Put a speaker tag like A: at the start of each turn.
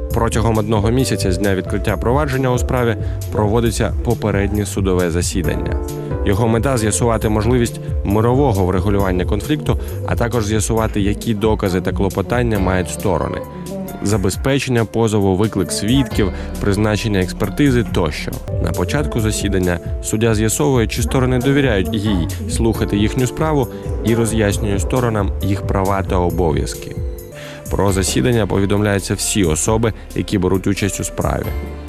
A: Протягом 1 місяця з дня відкриття провадження у справі проводиться попереднє судове засідання. Його мета – з'ясувати можливість мирового врегулювання конфлікту, а також з'ясувати, які докази та клопотання мають сторони. Забезпечення позову, виклик свідків, призначення експертизи тощо. На початку засідання суддя з'ясовує, чи сторони довіряють їй слухати їхню справу і роз'яснює сторонам їх права та обов'язки. Про засідання повідомляються всі особи, які беруть участь у справі.